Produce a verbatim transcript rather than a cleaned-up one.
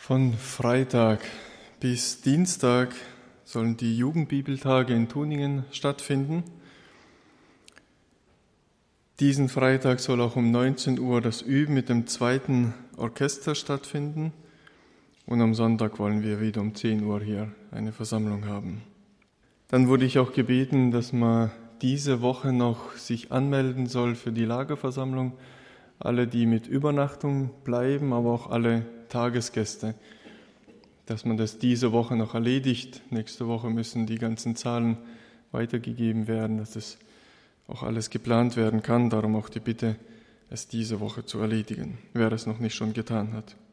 Von Freitag bis Dienstag sollen die Jugendbibeltage in Tuningen stattfinden. Diesen Freitag soll auch um neunzehn Uhr das Üben mit dem zweiten Orchester stattfinden. Und am Sonntag wollen wir wieder um zehn Uhr hier eine Versammlung haben. Dann wurde ich auch gebeten, dass man diese Woche noch sich anmelden soll für die Lagerversammlung. Alle, die mit Übernachtung bleiben, aber auch alle Tagesgäste, dass man das diese Woche noch erledigt. Nächste Woche müssen die ganzen Zahlen weitergegeben werden, dass das auch alles geplant werden kann. Darum auch die Bitte, es diese Woche zu erledigen, wer es noch nicht schon getan hat.